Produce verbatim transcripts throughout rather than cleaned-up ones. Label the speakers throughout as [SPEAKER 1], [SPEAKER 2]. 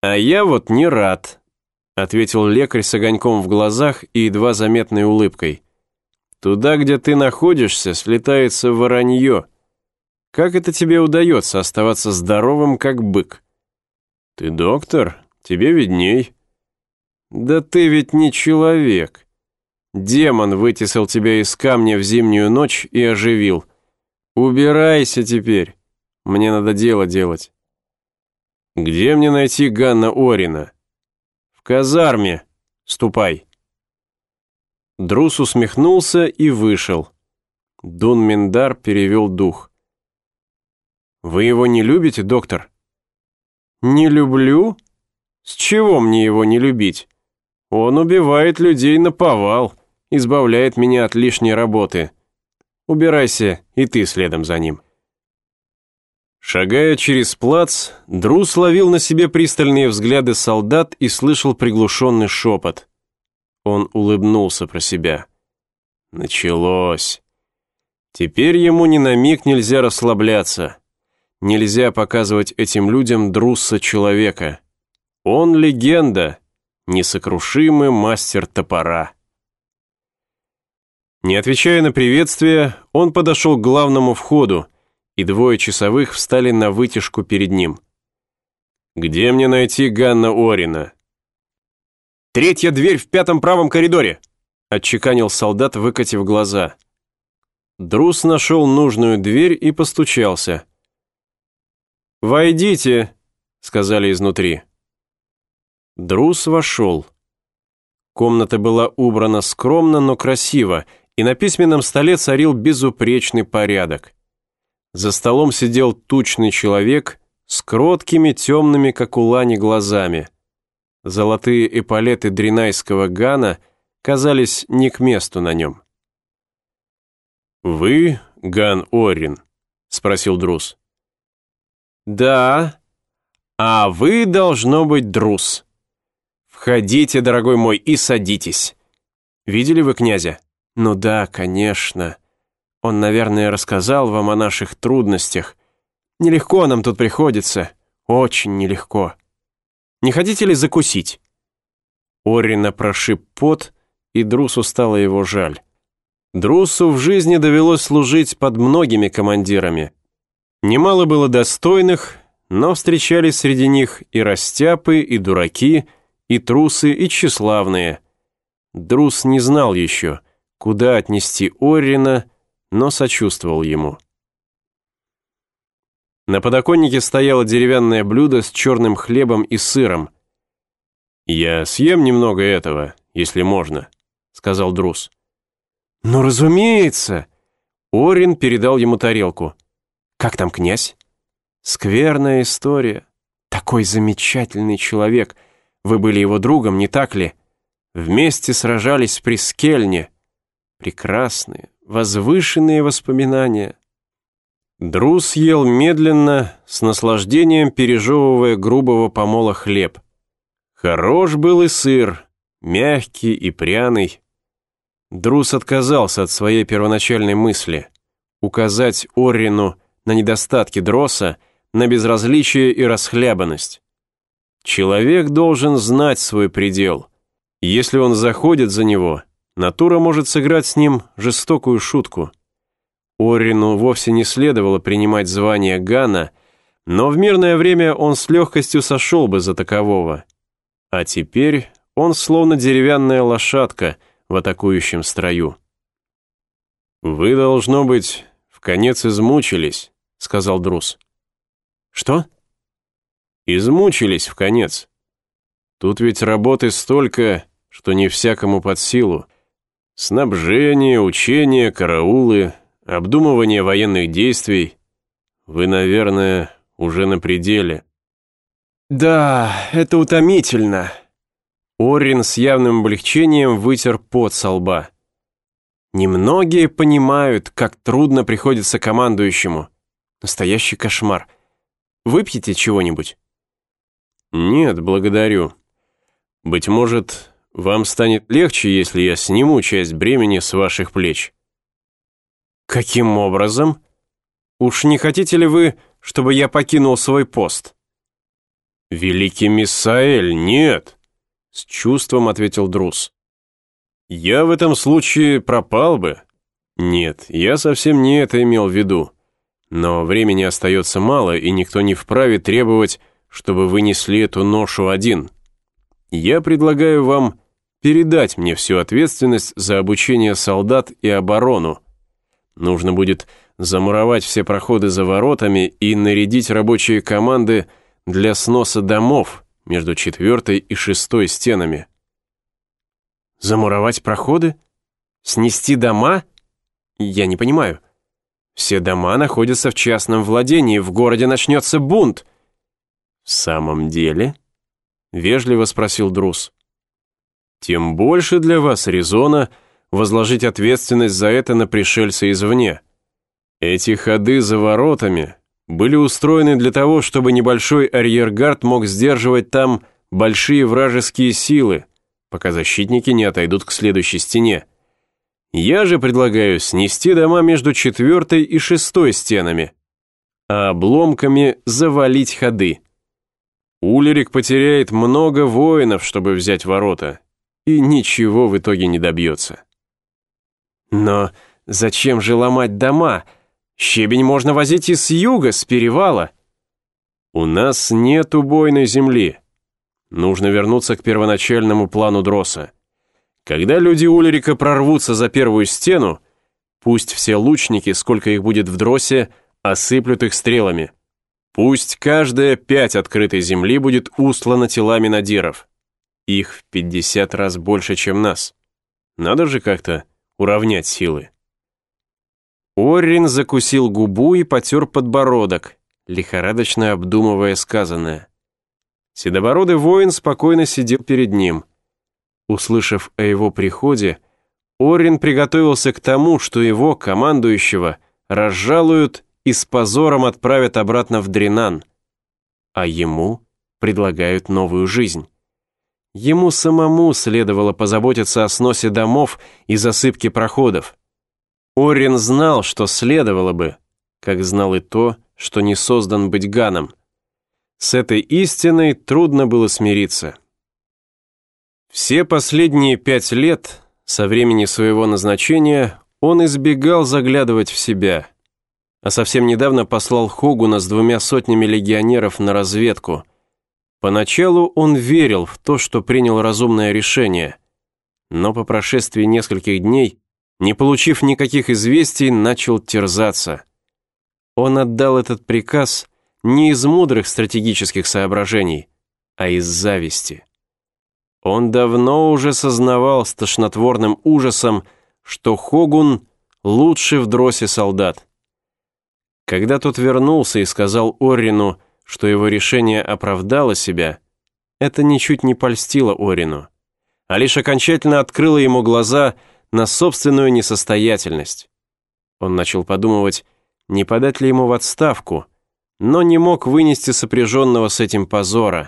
[SPEAKER 1] «А я вот не рад», — ответил лекарь с огоньком в глазах и едва заметной улыбкой. «Туда, где ты находишься, слетается воронье. Как это тебе удается оставаться здоровым, как бык?» «Ты доктор? Тебе видней». «Да ты ведь не человек. Демон вытесал тебя из камня в зимнюю ночь и оживил. Убирайся теперь. Мне надо дело делать». «Где мне найти Ганна Орина?» «В казарме. Ступай». Друс усмехнулся и вышел. Дун Миндар перевел дух. «Вы его не любите, доктор?» «Не люблю? С чего мне его не любить? Он убивает людей наповал, избавляет меня от лишней работы. Убирайся, и ты следом за ним». Шагая через плац, Друс ловил на себе пристальные взгляды солдат и слышал приглушенный шепот. Он улыбнулся про себя. Началось. Теперь ему ни на миг нельзя расслабляться. Нельзя показывать этим людям Друса-человека. Он легенда, несокрушимый мастер топора. Не отвечая на приветствие, он подошел к главному входу, и двое часовых встали на вытяжку перед ним. «Где мне найти Ганна Орина?» «Третья дверь в пятом правом коридоре», — отчеканил солдат, выкатив глаза. Друс нашел нужную дверь и постучался. «Войдите», — сказали изнутри. Друс вошел. Комната была убрана скромно, но красиво, и на письменном столе царил безупречный порядок. За столом сидел тучный человек с кроткими, темными, как у лани, глазами. Золотые эполеты дринайского Гана казались не к месту на нем. «Вы Ган Орин?» — спросил Друс. «Да, а вы, должно быть, Друс. Входите, дорогой мой, и садитесь. Видели вы князя? Ну да, конечно. Он, наверное, рассказал вам о наших трудностях. Нелегко нам тут приходится, очень нелегко. Не хотите ли закусить?» Орина прошиб пот, и Друсу стало его жаль. Друсу в жизни довелось служить под многими командирами. Немало было достойных, но встречались среди них и растяпы, и дураки, и трусы, и тщеславные. Друс не знал еще, куда отнести Орина, но сочувствовал ему. На подоконнике стояло деревянное блюдо с черным хлебом и сыром. «Я съем немного этого, если можно», — сказал Друс. «Ну, разумеется!» Орин передал ему тарелку. «Как там князь?» «Скверная история. Такой замечательный человек. Вы были его другом, не так ли? Вместе сражались при Скельне. Прекрасные, возвышенные воспоминания». Друс ел медленно, с наслаждением пережевывая грубого помола хлеб. Хорош был и сыр, мягкий и пряный. Друс отказался от своей первоначальной мысли — указать Орину на недостатки Дроса, на безразличие и расхлябанность. Человек должен знать свой предел. Если он заходит за него, натура может сыграть с ним жестокую шутку. Орину вовсе не следовало принимать звание Гана, но в мирное время он с легкостью сошел бы за такового. А теперь он словно деревянная лошадка в атакующем строю. «Вы, должно быть, вконец измучились», — сказал Друс. «Что?» «Измучились вконец. Тут ведь работы столько, что не всякому под силу. Снабжение, учения, караулы, обдумывание военных действий. Вы, наверное, уже на пределе». «Да, это утомительно». Орин с явным облегчением вытер пот со лба. «Немногие понимают, как трудно приходится командующему. Настоящий кошмар. Выпьете чего-нибудь?» «Нет, благодарю. Быть может, вам станет легче, если я сниму часть бремени с ваших плеч». «Каким образом? Уж не хотите ли вы, чтобы я покинул свой пост?» «Великий Миссаэль, нет!» — с чувством ответил Друз. «Я в этом случае пропал бы. Нет, я совсем не это имел в виду. Но времени остается мало, и никто не вправе требовать, чтобы вы несли эту ношу один. Я предлагаю вам передать мне всю ответственность за обучение солдат и оборону. Нужно будет замуровать все проходы за воротами и нарядить рабочие команды для сноса домов между четвертой и шестой стенами». «Замуровать проходы? Снести дома? Я не понимаю. Все дома находятся в частном владении, в городе начнется бунт». «В самом деле?» — вежливо спросил Друз. «Тем больше для вас резона возложить ответственность за это на пришельца извне. Эти ходы за воротами были устроены для того, чтобы небольшой арьергард мог сдерживать там большие вражеские силы, пока защитники не отойдут к следующей стене. Я же предлагаю снести дома между четвертой и шестой стенами, а обломками завалить ходы. Улерик потеряет много воинов, чтобы взять ворота, и ничего в итоге не добьется». «Но зачем же ломать дома? Щебень можно возить и с юга, с перевала». «У нас нет убойной земли. Нужно вернуться к первоначальному плану Дроса. Когда люди Улерика прорвутся за первую стену, пусть все лучники, сколько их будет в Дросе, осыплют их стрелами. Пусть каждая пять открытой земли будет устлана телами надиров. Их в пятьдесят раз больше, чем нас. Надо же как-то уравнять силы». Оррин закусил губу и потер подбородок, лихорадочно обдумывая сказанное. Седобородый воин спокойно сидел перед ним. Услышав о его приходе, Оррин приготовился к тому, что его, командующего, разжалуют и с позором отправят обратно в Дренан, а ему предлагают новую жизнь. Ему самому следовало позаботиться о сносе домов и засыпке проходов. Оррин знал, что следовало бы, как знал и то, что не создан быть Ганом. С этой истиной трудно было смириться. Все последние пять лет, со времени своего назначения, он избегал заглядывать в себя, а совсем недавно послал Хогуна с двумя сотнями легионеров на разведку. Поначалу он верил в то, что принял разумное решение, но по прошествии нескольких дней, не получив никаких известий, начал терзаться. Он отдал этот приказ не из мудрых стратегических соображений, а из зависти. Он давно уже сознавал с тошнотворным ужасом, что Хогун лучший в Дросе солдат. Когда тот вернулся и сказал Оррину, что его решение оправдало себя, это ничуть не польстило Оррину, а лишь окончательно открыло ему глаза на собственную несостоятельность. Он начал подумывать, не подать ли ему в отставку, но не мог вынести сопряженного с этим позора.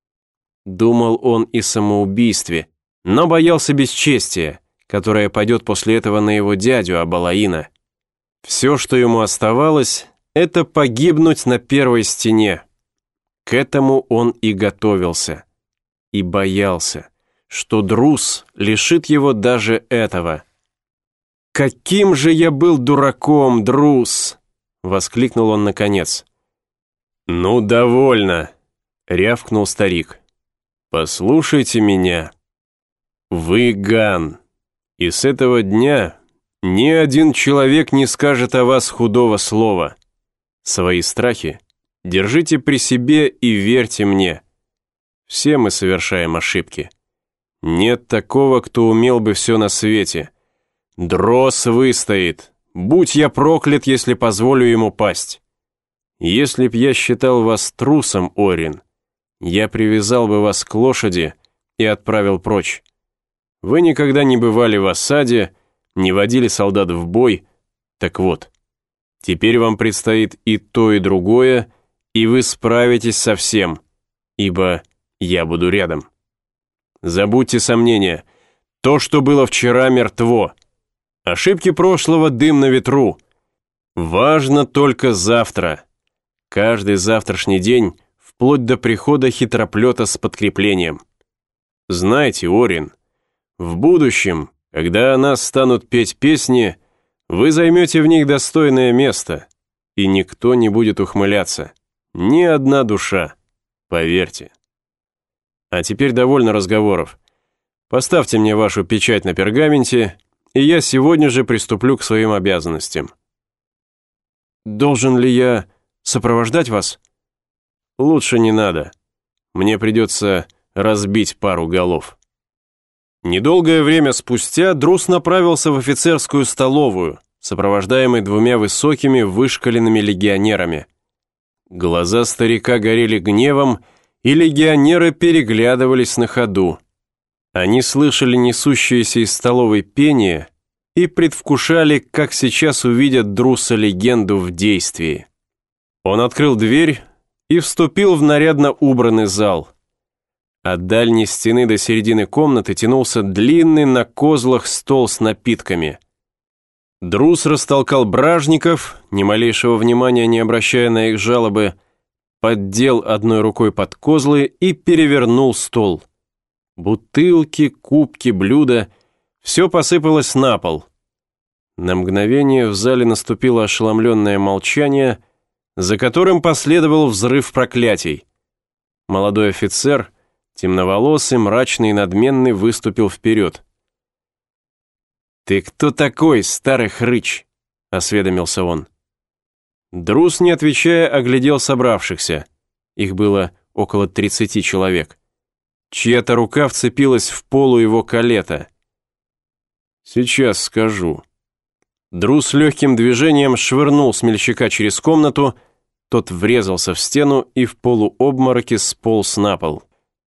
[SPEAKER 1] Думал он и о самоубийстве, но боялся бесчестия, которое пойдет после этого на его дядю Абалаина. Все, что ему оставалось, это погибнуть на первой стене. К этому он и готовился. И боялся, что Друз лишит его даже этого. «Каким же я был дураком, Друз!» — воскликнул он наконец. «Ну, довольно!» — рявкнул старик. «Послушайте меня. Вы Ган, и с этого дня ни один человек не скажет о вас худого слова. Свои страхи держите при себе и верьте мне. Все мы совершаем ошибки. Нет такого, кто умел бы все на свете. Дрос выстоит. Будь я проклят, если позволю ему пасть. Если б я считал вас трусом, Оррин, я привязал бы вас к лошади и отправил прочь. Вы никогда не бывали в осаде, не водили солдат в бой. Так вот, теперь вам предстоит и то, и другое, и вы справитесь со всем, ибо я буду рядом. Забудьте сомнения. То, что было вчера, мертво. Ошибки прошлого — дым на ветру. Важно только завтра. Каждый завтрашний день в вплоть до прихода хитроплета с подкреплением. Знайте, Орин, в будущем, когда о нас станут петь песни, вы займете в них достойное место, и никто не будет ухмыляться. Ни одна душа, поверьте. А теперь довольно разговоров. Поставьте мне вашу печать на пергаменте, и я сегодня же приступлю к своим обязанностям. Должен ли я сопровождать вас? Лучше не надо. Мне придется разбить пару голов. Недолгое время спустя Друз направился в офицерскую столовую, сопровождаемый двумя высокими вышкаленными легионерами. Глаза старика горели гневом, и легионеры переглядывались на ходу. Они слышали несущееся из столовой пение и предвкушали, как сейчас увидят Друса легенду в действии. Он открыл дверь и вступил в нарядно убранный зал. От дальней стены до середины комнаты тянулся длинный на козлах стол с напитками. Друз растолкал бражников, ни малейшего внимания не обращая на их жалобы, поддел одной рукой под козлы и перевернул стол. Бутылки, кубки, блюда — все посыпалось на пол. На мгновение в зале наступило ошеломленное молчание, за которым последовал взрыв проклятий. Молодой офицер, темноволосый, мрачный и надменный, выступил вперед. «Ты кто такой, старый хрыч?» — осведомился он. Друз, не отвечая, оглядел собравшихся. Их было около тридцати человек. Чья-то рука вцепилась в полу его калета. «Сейчас скажу». Друз легким движением швырнул смельчака через комнату, тот врезался в стену и в полуобмороке сполз на пол.